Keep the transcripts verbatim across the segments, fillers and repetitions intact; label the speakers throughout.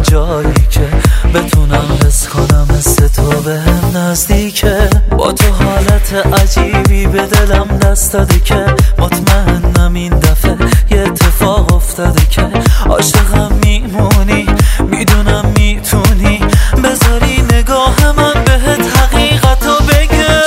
Speaker 1: جایی که بتونم حس کنم مثل تو بهم نزدیکه. با تو حالت عجیبی به دلم دست داده که مطمئنم این دفعه یه اتفاق افتاده که عاشقم میمونی. میدونم میتونی بذاری نگاه من بهت حقیقتو بگه.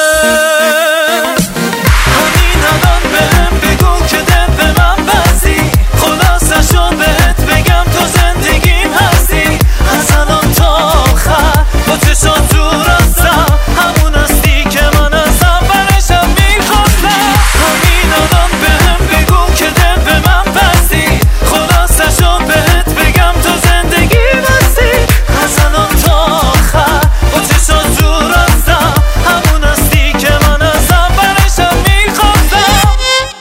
Speaker 1: همین الان بهم بگو که دل به من بستی، خلاصشو بهت بگم تو زندگیم هستی. از الان تا آخر با چشات تو راستم همون هستی که من از اولشم میخواستم. همین الان بهم بگو که دل به من بستی، خلاصشو بهت بگم تو زندگیم هستی. از الان تا آخر با چشات تو راستم همون هستی که من از اولشم میخواستم.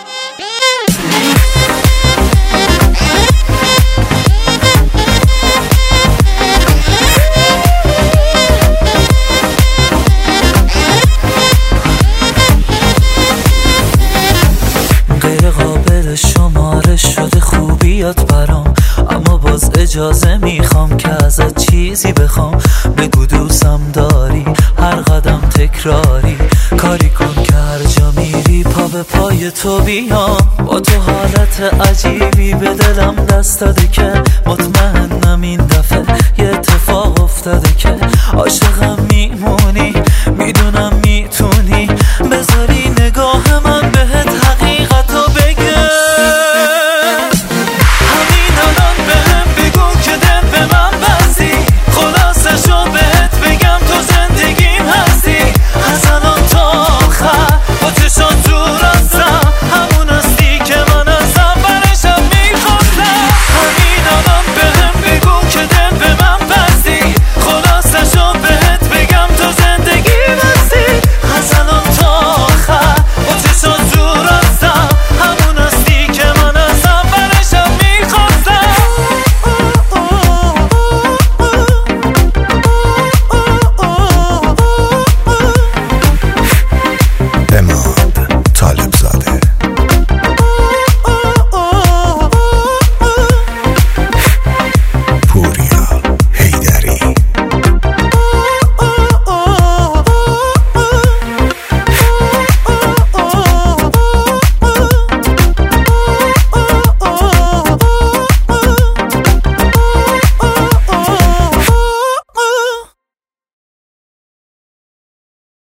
Speaker 1: غیر قابل شماره شده خوبیات برام، اما باز اجازه میخوام که ازت چیزی بخوام. بگو دوستم داری هر قدم تکراری، کاری کن که هر جا میری پا به پای تو بیام. با تو حالت عجیبی به دلم دست داده که مطمئنم این دفعه یه اتفاق افتاده که عاشقم میمون.